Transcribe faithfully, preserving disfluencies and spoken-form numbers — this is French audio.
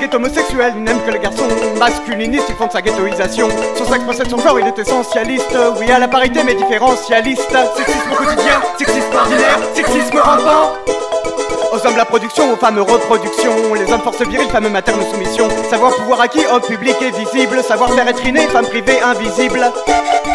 est homosexuel, il n'aime que les garçons. Masculiniste, il fonde sa ghettoisation. Son sexe possède son genre, il est essentialiste. Oui à la parité mais différentialiste. Sexisme au quotidien, sexisme ordinaire, sexisme rampant. Aux hommes la production, aux femmes reproduction. Les hommes force virile, femmes materne soumission. Savoir pouvoir acquis, homme public et visible. Savoir faire être inné, femme privée invisible.